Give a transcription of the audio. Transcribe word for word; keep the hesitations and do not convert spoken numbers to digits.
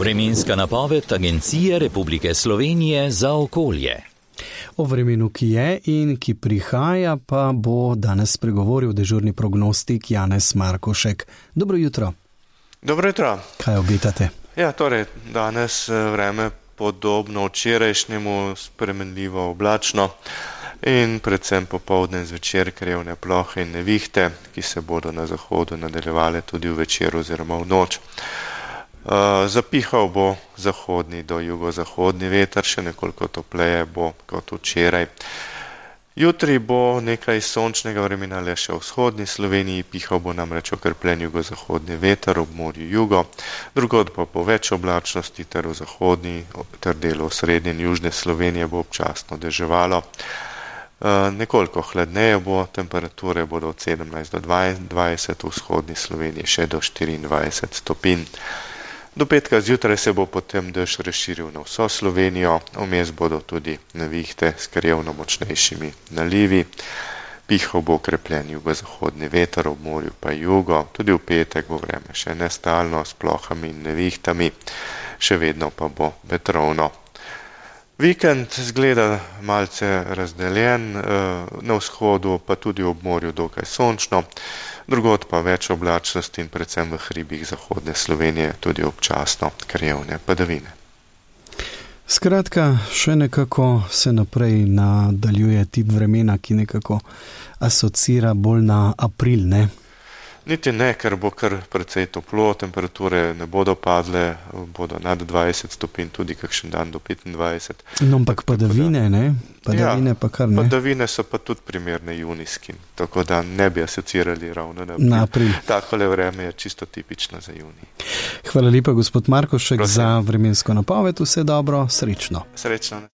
Vremenska napoved Agencije Republike Slovenije za okolje. O vremenu, ki je in ki prihaja, pa bo danes spregovoril dežurni prognostik Janez Markošek. Dobro jutro. Dobro jutro. Kaj obetate? Ja, torej, danes vreme podobno včerajšnjemu, spremenljivo oblačno in predvsem popoldne zvečer krajevne plohe in nevihte, ki se bodo na zahodu nadaljevale tudi v večer oziroma v noč. Uh, zapihal bo zahodni do jugozahodni veter, še nekoliko topleje bo kot včeraj. Jutri bo nekaj sončnega vremena le še v vzhodni Sloveniji, pihal bo namreč okrepljen jugozahodni veter ob morju jugo, drugod pa bo več oblačnosti ter v zahodni ter delu srednje in južne Slovenije bo občasno deževalo. Uh, nekoliko hladneje bo, temperature bodo od sedemnajst do dvaindvajset, v vzhodni Sloveniji še do štiriindvajset stopinj. Do petka zjutraj se bo potem dež razširil na vso Slovenijo, vmes bodo tudi nevihte s krajevno močnejšimi nalivi. Pihal bo okrepljen jugozahodni veter, ob morju pa jugo, tudi v petek bo vreme še nestalno s plohami in nevihtami, še vedno pa bo vetrovno. Vikend zgleda malce razdeljen, na vzhodu pa tudi ob morju dokaj sončno, drugod pa več oblačnosti in predvsem v hribih zahodne Slovenije tudi občasno krajevne padavine. Skratka, še nekako se naprej nadaljuje tip vremena, ki nekako asocira bolj na april, ne? Niti ne, ker bo kar precej toplo, temperature ne bodo padle, bodo nad dvajset stopinj, tudi kakšen dan do petindvajset. No, ampak padavine, ne? Padavine ja, pa kar ne. Padavine so pa tudi primerne junijskim, tako da ne bi asocirali ravno na april. Na april. Takole vreme je čisto tipično za junij. Hvala lepa, gospod Markošek, Prosim. Za vremensko napoved. Vse dobro, srečno. Srečno.